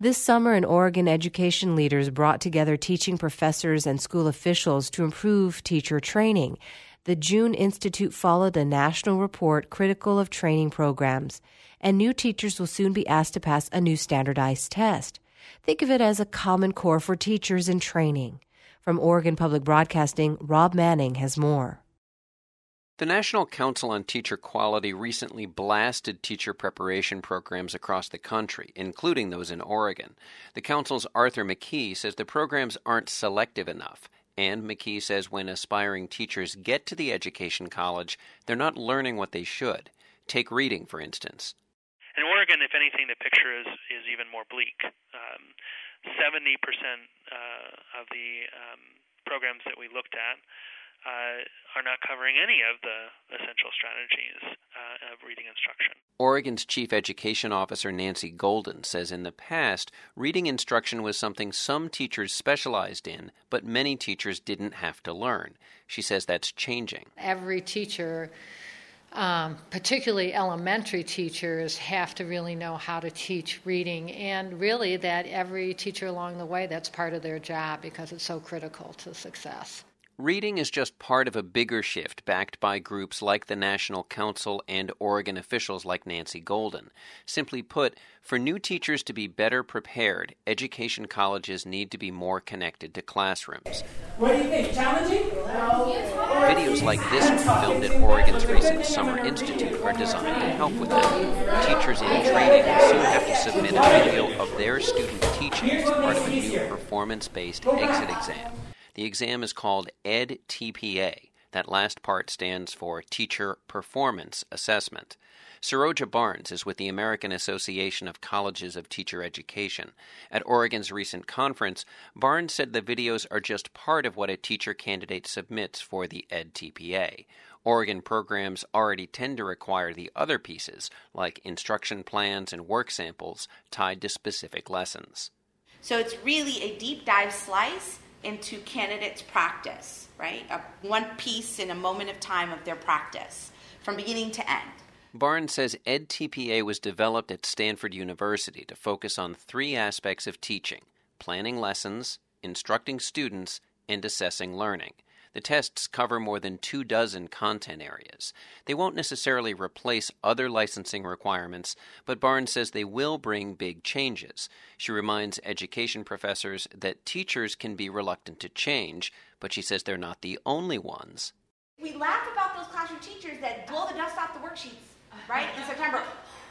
This summer, an Oregon education leaders brought together teaching professors and school officials to improve teacher training. The June Institute followed a national report critical of training programs, and new teachers will soon be asked to pass a new standardized test. Think of it as a Common Core for teachers in training. From Oregon Public Broadcasting, Rob Manning has more. The National Council on Teacher Quality recently blasted teacher preparation programs across the country, including those in Oregon. The council's Arthur McKee says the programs aren't selective enough. And McKee says when aspiring teachers get to the education college, they're not learning what they should. Take reading, for instance. In Oregon, if anything, the picture is even more bleak. 70% of the programs that we looked at are not covering any of the essential strategies of reading instruction. Oregon's Chief Education Officer Nancy Golden says in the past, reading instruction was something some teachers specialized in, but many teachers didn't have to learn. She says that's changing. Every teacher, particularly elementary teachers, have to really know how to teach reading, and really that every teacher along the way, that's part of their job because it's so critical to success. Reading is just part of a bigger shift backed by groups like the National Council and Oregon officials like Nancy Golden. Simply put, for new teachers to be better prepared, education colleges need to be more connected to classrooms. What do you think? Challenging? Videos like this one filmed at Oregon's recent Summer Institute are designed to help with that. Teachers in training will soon have to submit a video of their student teaching as part of a new performance-based exit exam. The exam is called EdTPA. That last part stands for Teacher Performance Assessment. Saroja Barnes is with the American Association of Colleges of Teacher Education. At Oregon's recent conference, Barnes said the videos are just part of what a teacher candidate submits for the EdTPA. Oregon programs already tend to require the other pieces, like instruction plans and work samples tied to specific lessons. So it's really a deep dive slice into candidates' practice, right? One piece in a moment of time of their practice, from beginning to end. Barnes says EdTPA was developed at Stanford University to focus on three aspects of teaching: planning lessons, instructing students, and assessing learning. The tests cover more than 24 content areas. They won't necessarily replace other licensing requirements, but Barnes says they will bring big changes. She reminds education professors that teachers can be reluctant to change, but she says they're not the only ones. We laugh about those classroom teachers that blow the dust off the worksheets, right, in September.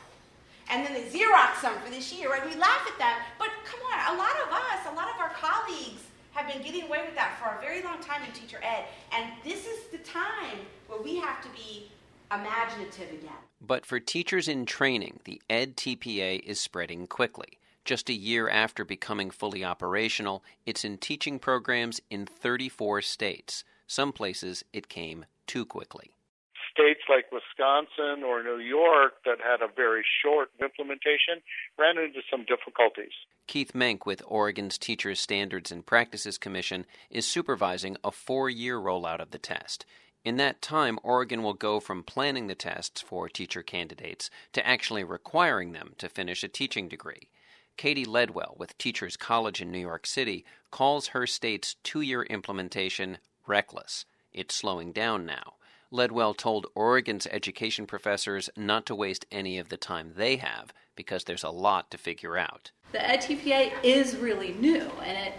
And then they Xerox them for this year, right? We laugh at them, but come on, a lot of our colleagues have been getting away with that for a very long time in teacher ed, and this is the time where we have to be imaginative again. But for teachers in training, the EdTPA is spreading quickly. Just a year after becoming fully operational, it's in teaching programs in 34 states. Some places it came too quickly. States like Wisconsin or New York that had a very short implementation ran into some difficulties. Keith Menk with Oregon's Teachers Standards and Practices Commission is supervising a 4-year rollout of the test. In that time, Oregon will go from planning the tests for teacher candidates to actually requiring them to finish a teaching degree. Katie Ledwell with Teachers College in New York City calls her state's 2-year implementation reckless. It's slowing down now. Ledwell told Oregon's education professors not to waste any of the time they have because there's a lot to figure out. The EdTPA is really new, and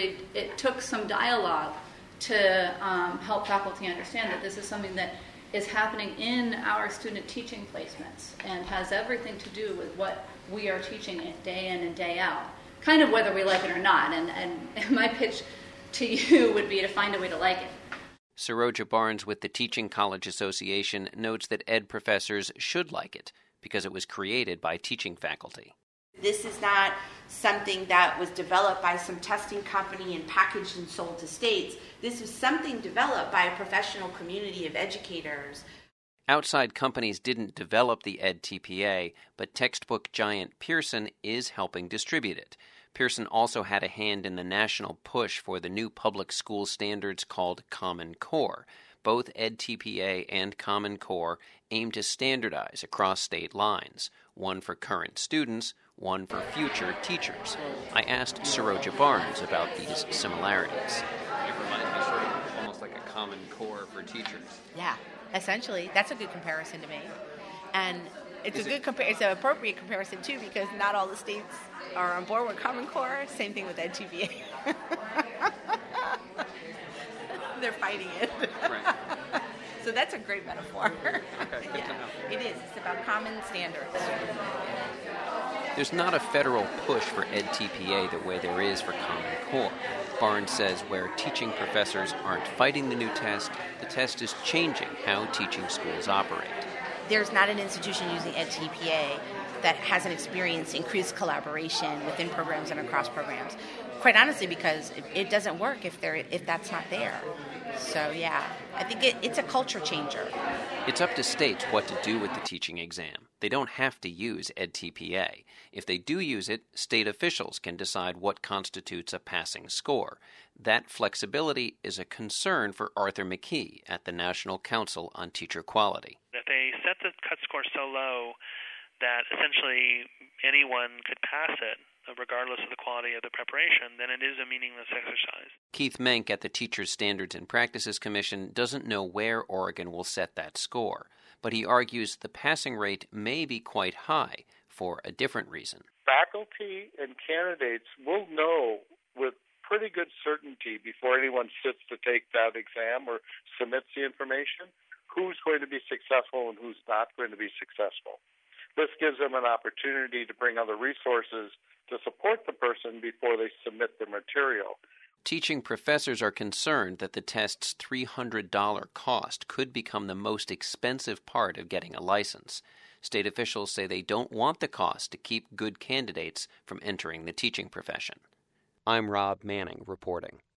it took some dialogue to help faculty understand that this is something that is happening in our student teaching placements and has everything to do with what we are teaching day in and day out, kind of whether we like it or not. And my pitch to you would be to find a way to like it. Saroja Barnes with the Teaching College Association notes that ed professors should like it because it was created by teaching faculty. This is not something that was developed by some testing company and packaged and sold to states. This was something developed by a professional community of educators. Outside companies didn't develop the EdTPA, but textbook giant Pearson is helping distribute it. Pearson also had a hand in the national push for the new public school standards called Common Core. Both EdTPA and Common Core aim to standardize across state lines, one for current students, one for future teachers. I asked Saroja Barnes about these similarities. It reminds me sort of almost like a Common Core for teachers. Yeah, essentially. That's a good comparison to make. And it's it's an appropriate comparison, too, because not all the states are on board with Common Core. Same thing with EdTPA. They're fighting it. Right. So that's a great metaphor. Okay, good to know. It is. It's about common standards. There's not a federal push for EdTPA the way there is for Common Core. Barnes says where teaching professors aren't fighting the new test, the test is changing how teaching schools operate. There's not an institution using EdTPA that hasn't experienced increased collaboration within programs and across programs. Quite honestly, because it doesn't work if that's not there. So yeah, I think it's a culture changer. It's up to states what to do with the teaching exam. They don't have to use EdTPA. If they do use it, state officials can decide what constitutes a passing score. That flexibility is a concern for Arthur McKee at the National Council on Teacher Quality. If they set the cut score so low that essentially anyone could pass it, regardless of the quality of the preparation, then it is a meaningless exercise. Keith Menk at the Teachers Standards and Practices Commission doesn't know where Oregon will set that score, but he argues the passing rate may be quite high for a different reason. Faculty and candidates will know with pretty good certainty before anyone sits to take that exam or submits the information who's going to be successful and who's not going to be successful. This gives them an opportunity to bring other resources to support the person before they submit the material. Teaching professors are concerned that the test's $300 cost could become the most expensive part of getting a license. State officials say they don't want the cost to keep good candidates from entering the teaching profession. I'm Rob Manning reporting.